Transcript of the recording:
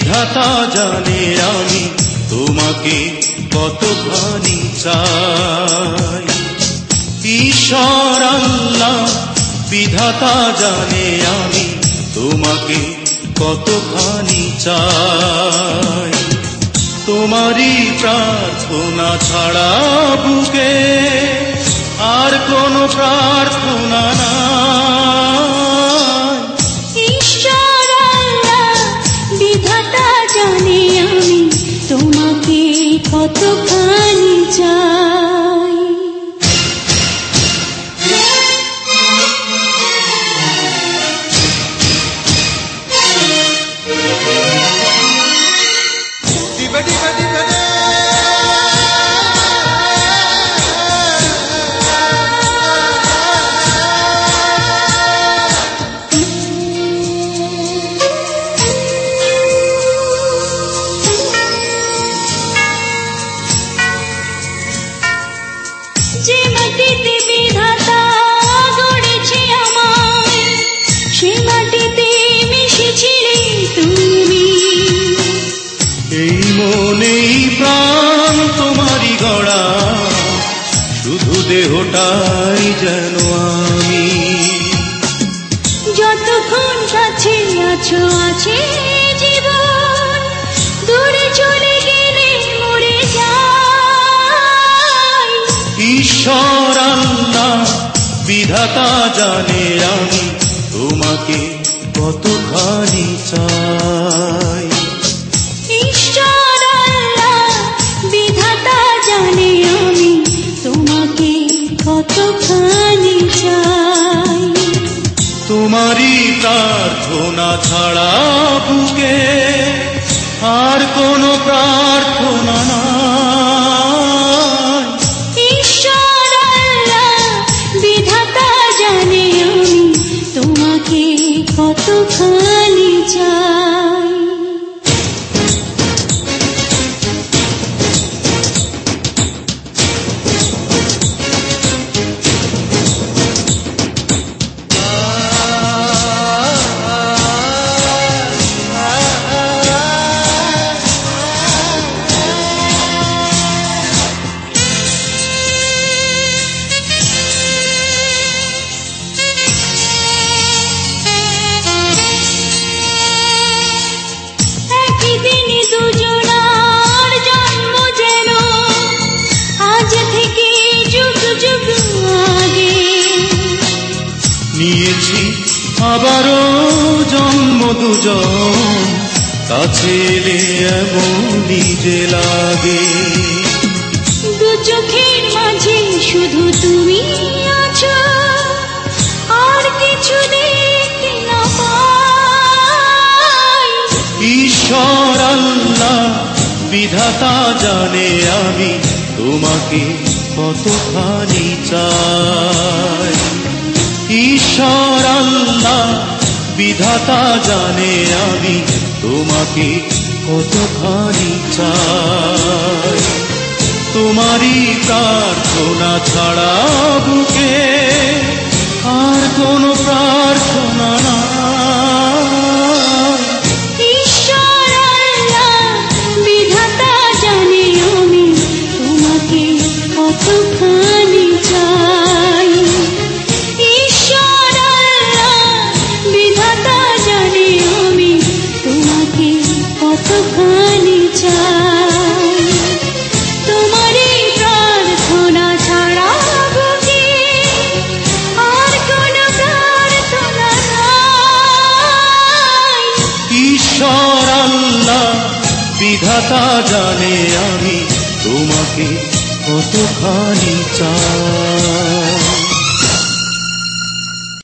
বিধাতা জানে আমি তোমাকে কতখানি চাই। ঈশ্বর আল্লাহ বিধাতা জানে আমি তোমাকে কতখানি চাই। তোমারই প্রার্থনা ছাড়া বুকে আর কোনো প্রার্থনা নাই। ঈশ্বর আল্লাহ বিধাতা জানে আমি তোমাকে কতখানি চাই। যে মাটিতে বিধাতা গড়েছে আমায়, সে মাটিতে মিশেছিলে তুমি। এই মনেই প্রাণ তোমারই গড়া, শুধু দেহটাই যেন আমি। যতক্ষণ কাছে আছো আছে জীবন, দূরে চলে গেলে মরে যাই। ঈশ্বর আল্লাহ বিধাতা জানে আমি তোমাকে কতখানি চাই। ঈশ্বর আল্লাহ বিধাতা জানে আমি তোমাকে কতখানি চাই। তোমারই প্রার্থনা ছাড়া বুকে আর কোনো প্রার্থনা নাই। ঈশ্বর আল্লাহ বিধাতা জানে আমি তোমাকে কতখানি চাই। নিয়েছি আবারও জন্ম দুজন, কাছে এলে এমনই যে লাগে। দু চোখের মাঝে শুধু তুমি আছো, আর কিছু দেখতে না পাই। ঈশ্বর আল্লাহ বিধাতা জানে আমি তোমাকে কতখানি চাই। ঈশ্বর আল্লাহ বিধাতা জানে আমি তোমাকে কতখানি চাই। তোমারই প্রার্থনা ছাড়া বুকে আর কোনো প্রার্থনা নাই। ঈশ্বর আল্লাহ বিধাতা জানে আমি তোমাকে কতখানি চাই। ঈশ্বর আল্লাহ বিধাতা জানে আমি তোমাকে কতখানি চাই। তোমারই প্রার্থনা ছাড়া বুকে আর কোনো প্রার্থনা নাই। ঈশ্বর আল্লাহ বিধাতা জানে আমি তোমাকে কতখানি চাই।